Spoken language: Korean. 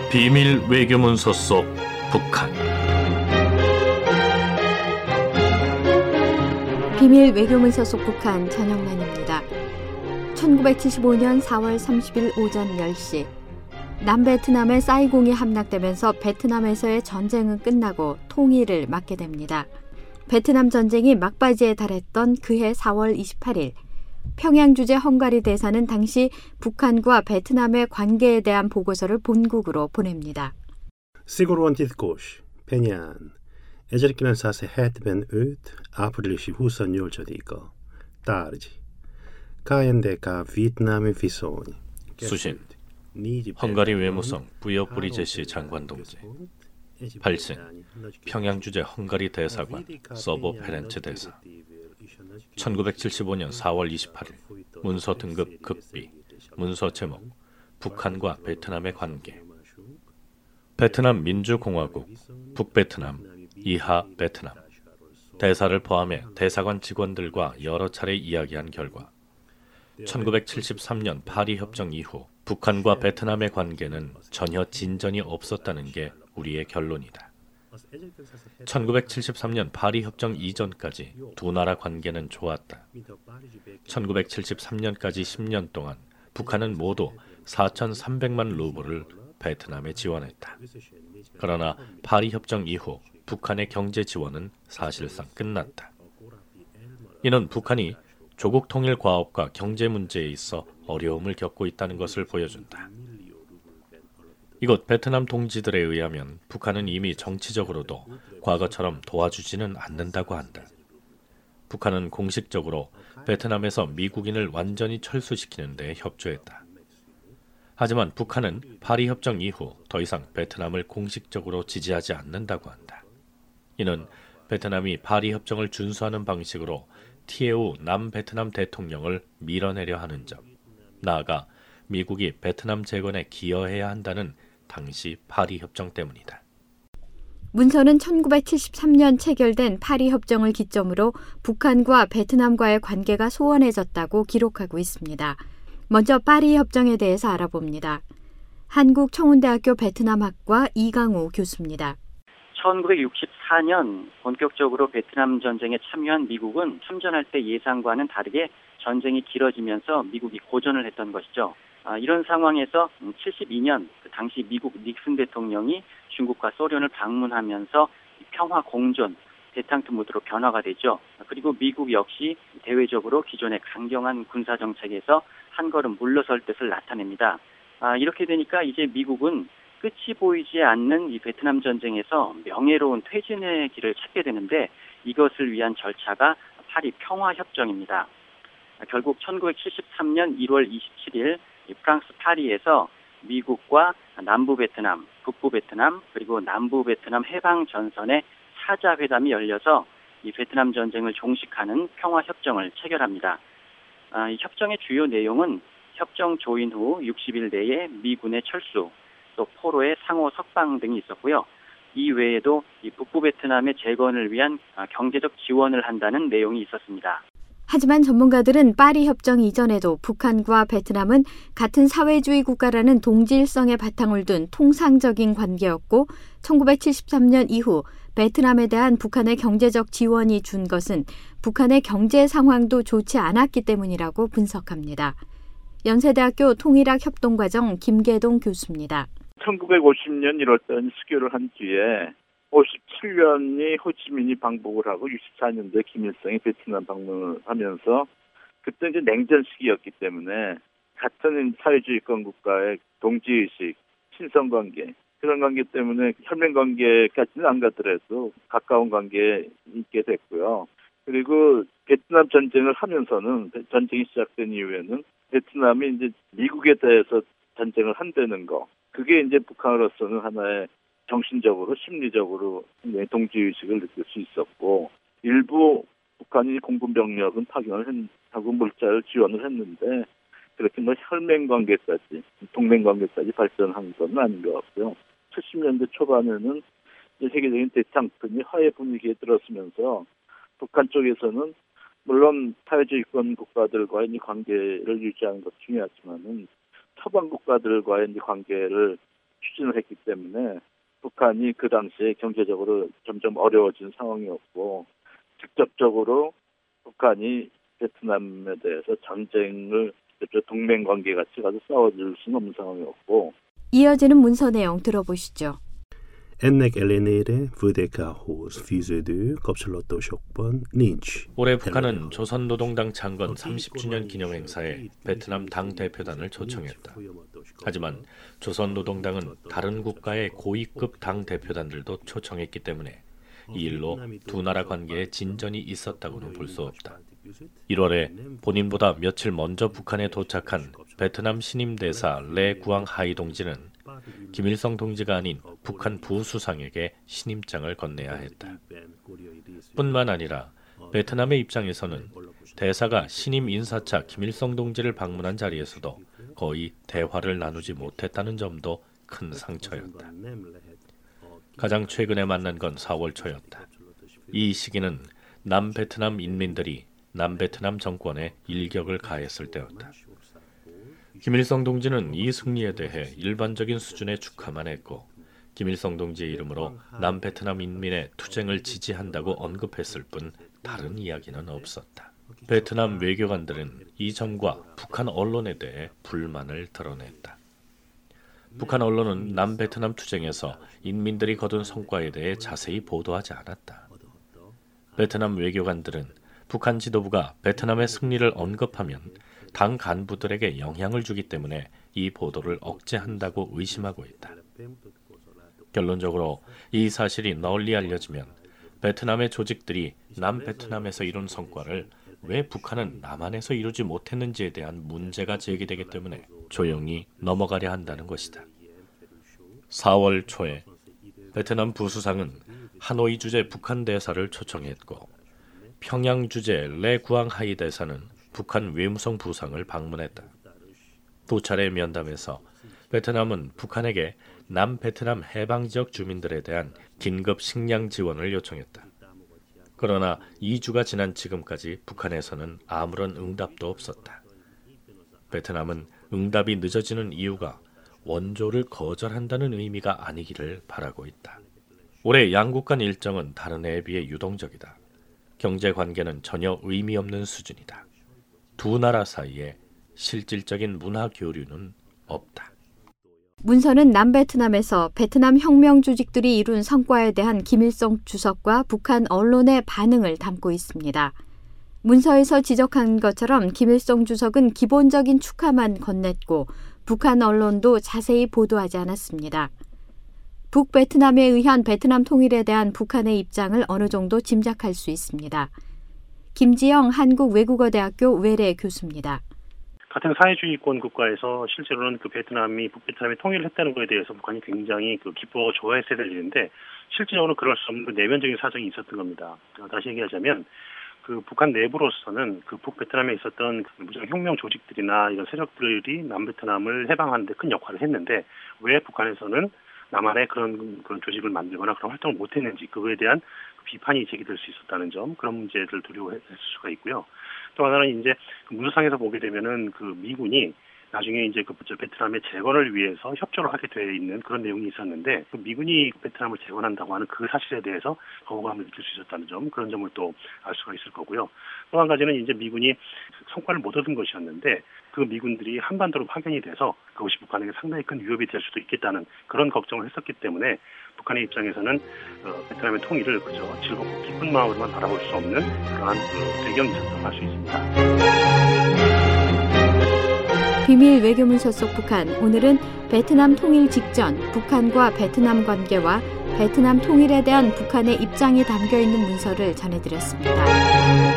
비밀 외교문서 속 북한. 비밀 외교문서 속 북한 전영란입니다. 1975년 4월 30일 오전 10시 남베트남의 사이공이 함락되면서 베트남에서의 전쟁은 끝나고 통일을 맞게 됩니다. 베트남 전쟁이 막바지에 달했던 그해 4월 28일 평양 주재 헝가리 대사는 당시 북한과 베트남의 관계에 대한 보고서를 본국으로 보냅니다. Sigurd Kosh, Penyan, Ejerkinan sase hetben őt, áprilisi 28-a, tárgy. Kajendeka Vietnami viszony. 수신, 헝가리 외무성 부역 브리제시 장관 동지. 발신, 평양 주재 헝가리 대사관 서보 페렌체 대사. 1975년 4월 28일 문서 등급 급비. 문서 제목 북한과 베트남의 관계. 베트남 민주공화국 북베트남 이하 베트남. 대사를 포함해 대사관 직원들과 여러 차례 이야기한 결과 1973년 파리 협정 이후 북한과 베트남의 관계는 전혀 진전이 없었다는 게 우리의 결론이다. 1973년 파리 협정 이전까지 두 나라 관계는 좋았다. 1973년까지 10년 동안 북한은 모두 4,300만 루블을 베트남에 지원했다. 그러나 파리 협정 이후 북한의 경제 지원은 사실상 끝났다. 이는 북한이 조국 통일 과업과 경제 문제에 있어 어려움을 겪고 있다는 것을 보여준다. 이곳 베트남 동지들에 의하면 북한은 이미 정치적으로도 과거처럼 도와주지는 않는다고 한다. 북한은 공식적으로 베트남에서 미국인을 완전히 철수시키는 데 협조했다. 하지만 북한은 파리 협정 이후 더 이상 베트남을 공식적으로 지지하지 않는다고 한다. 이는 베트남이 파리 협정을 준수하는 방식으로 티에우 남베트남 대통령을 밀어내려 하는 점, 나아가 미국이 베트남 재건에 기여해야 한다는 당시 파리 협정 때문이다. 문서는 1973년 체결된 파리 협정을 기점으로 북한과 베트남과의 관계가 소원해졌다고 기록하고 있습니다. 먼저 파리 협정에 대해서 알아봅니다. 한국청운대학교 베트남학과 이강우 교수입니다. 1964년 본격적으로 베트남 전쟁에 참여한 미국은 참전할 때 예상과는 다르게 전쟁이 길어지면서 미국이 고전을 했던 것이죠. 이런 상황에서 72년 그 당시 미국 닉슨 대통령이 중국과 소련을 방문하면서 평화 공존, 대탕트 모드로 변화가 되죠. 그리고 미국 역시 대외적으로 기존의 강경한 군사 정책에서 한 걸음 물러설 뜻을 나타냅니다. 이렇게 되니까 이제 미국은 끝이 보이지 않는 이 베트남 전쟁에서 명예로운 퇴진의 길을 찾게 되는데 이것을 위한 절차가 파리 평화협정입니다. 결국 1973년 1월 27일 프랑스 파리에서 미국과 남부 베트남, 북부 베트남, 그리고 남부 베트남 해방 전선의 4자 회담이 열려서 이 베트남 전쟁을 종식하는 평화협정을 체결합니다. 이 협정의 주요 내용은 협정 조인 후 60일 내에 미군의 철수, 또 포로의 상호 석방 등이 있었고요. 이 외에도 이 북부 베트남의 재건을 위한 경제적 지원을 한다는 내용이 있었습니다. 하지만 전문가들은 파리 협정 이전에도 북한과 베트남은 같은 사회주의 국가라는 동질성의 바탕을 둔 통상적인 관계였고 1973년 이후 베트남에 대한 북한의 경제적 지원이 준 것은 북한의 경제 상황도 좋지 않았기 때문이라고 분석합니다. 연세대학교 통일학 협동과정 김계동 교수입니다. 1950년 1월달 수교를 한 뒤에 57년이 호치민이 방북을 하고 64년도에 김일성이 베트남 방문을 하면서 그때 이제 냉전 시기였기 때문에 같은 사회주의권 국가의 동지의식, 친선관계 그런 관계 때문에 혈맹관계까지는 안 가더라도 가까운 관계에 있게 됐고요. 그리고 베트남 전쟁을 하면서는 전쟁이 시작된 이후에는 베트남이 이제 미국에 대해서 전쟁을 한다는 거 그게 이제 북한으로서는 하나의 정신적으로 심리적으로 동지의식을 느낄 수 있었고 일부 북한이 공군병력은 파견을 하고 물자를 지원을 했는데 그렇게 혈맹관계까지 동맹관계까지 발전한 건 아닌 것 같고요. 70년대 초반에는 세계적인 대탕트니 화해 분위기에 들어서면서 북한 쪽에서는 물론 사회주의권 국가들과의 관계를 유지하는 것도 중요하지만은 서방 국가들과의 관계를 추진을 했기 때문에 북한이 그 당시에 경제적으로 점점 어려워진 상황이었고 직접적으로 북한이 베트남에 대해서 전쟁을 동맹 관계 같이 가서 싸워줄 수는 없는 상황이었고. 이어지는 문서 내용 들어보시죠. 올해 북한은 조선노동당 창건 30주년 기념행사에 베트남 당대표단을 초청했다. 하지만 조선노동당은 다른 국가의 고위급 당대표단들도 초청했기 때문에 이 일로 두 나라 관계에 진전이 있었다고는 볼 수 없다. 1월에 본인보다 며칠 먼저 북한에 도착한 베트남 신임 대사 레 구앙하이 동지는 김일성 동지가 아닌 북한 부수상에게 신임장을 건네야 했다. 뿐만 아니라 베트남의 입장에서는 대사가 신임 인사차 김일성 동지를 방문한 자리에서도 거의 대화를 나누지 못했다는 점도 큰 상처였다. 가장 최근에 만난 건 4월 초였다. 이 시기는 남베트남 인민들이 남베트남 정권에 일격을 가했을 때였다. 김일성 동지는 이 승리에 대해 일반적인 수준의 축하만 했고 김일성 동지의 이름으로 남베트남 인민의 투쟁을 지지한다고 언급했을 뿐 다른 이야기는 없었다. 베트남 외교관들은 이 점과 북한 언론에 대해 불만을 드러냈다. 북한 언론은 남베트남 투쟁에서 인민들이 거둔 성과에 대해 자세히 보도하지 않았다. 베트남 외교관들은 북한 지도부가 베트남의 승리를 언급하면 당 간부들에게 영향을 주기 때문에 이 보도를 억제한다고 의심하고 있다. 결론적으로 이 사실이 널리 알려지면 베트남의 조직들이 남베트남에서 이룬 성과를 왜 북한은 남한에서 이루지 못했는지에 대한 문제가 제기되기 때문에 조용히 넘어가려 한다는 것이다. 4월 초에 베트남 부수상은 하노이 주재 북한 대사를 초청했고 평양 주재 레 구앙하이 대사는 북한 외무성 부상을 방문했다. 두 차례 면담에서 베트남은 북한에게 남베트남 해방지역 주민들에 대한 긴급 식량 지원을 요청했다. 그러나 2주가 지난 지금까지 북한에서는 아무런 응답도 없었다. 베트남은 응답이 늦어지는 이유가 원조를 거절한다는 의미가 아니기를 바라고 있다. 올해 양국 간 일정은 다른 해에 비해 유동적이다. 경제 관계는 전혀 의미 없는 수준이다. 두 나라 사이에 실질적인 문화 교류는 없다. 문서는 남베트남에서 베트남 혁명 조직들이 이룬 성과에 대한 김일성 주석과 북한 언론의 반응을 담고 있습니다. 문서에서 지적한 것처럼 김일성 주석은 기본적인 축하만 건넸고 북한 언론도 자세히 보도하지 않았습니다. 북베트남에 의한 베트남 통일에 대한 북한의 입장을 어느 정도 짐작할 수 있습니다. 김지영 한국외국어대학교 외래 교수입니다. 같은 사회주의권 국가에서 실제로는 그 베트남이 북베트남이 통일을 했다는 것에 대해서 북한이 굉장히 기뻐하고 좋아했어야 될 일인데 실질적으로 그럴 수 없는 내면적인 사정이 있었던 겁니다. 다시 얘기하자면 그 북한 내부로서는 그 북베트남에 있었던 무장혁명 조직들이나 이런 세력들이 남베트남을 해방하는 데 큰 역할을 했는데 왜 북한에서는 남한에 그런 조직을 만들거나 그런 활동을 못했는지 그거에 대한 비판이 제기될 수 있었다는 점, 그런 문제를 두려워했을 수가 있고요. 또 하나는 이제 문서상에서 보게 되면은 그 미군이 나중에 이제 그 베트남의 재건을 위해서 협조를 하게 돼 있는 그런 내용이 있었는데 그 미군이 베트남을 재건한다고 하는 그 사실에 대해서 거부감을 느낄 수 있었다는 점, 그런 점을 또 알 수가 있을 거고요. 또 한 가지는 이제 미군이 성과를 못 얻은 것이었는데 그 미군들이 한반도로 파견이 돼서 그것이 북한에게 상당히 큰 위협이 될 수도 있겠다는 그런 걱정을 했었기 때문에 북한의 입장에서는 베트남의 통일을 그저 즐겁고 기쁜 마음으로만 바라볼 수 없는 그러한 배경이 있었다고 할 수 있습니다. 비밀 외교문서 속 북한, 오늘은 베트남 통일 직전 북한과 베트남 관계와 베트남 통일에 대한 북한의 입장이 담겨 있는 문서를 전해드렸습니다.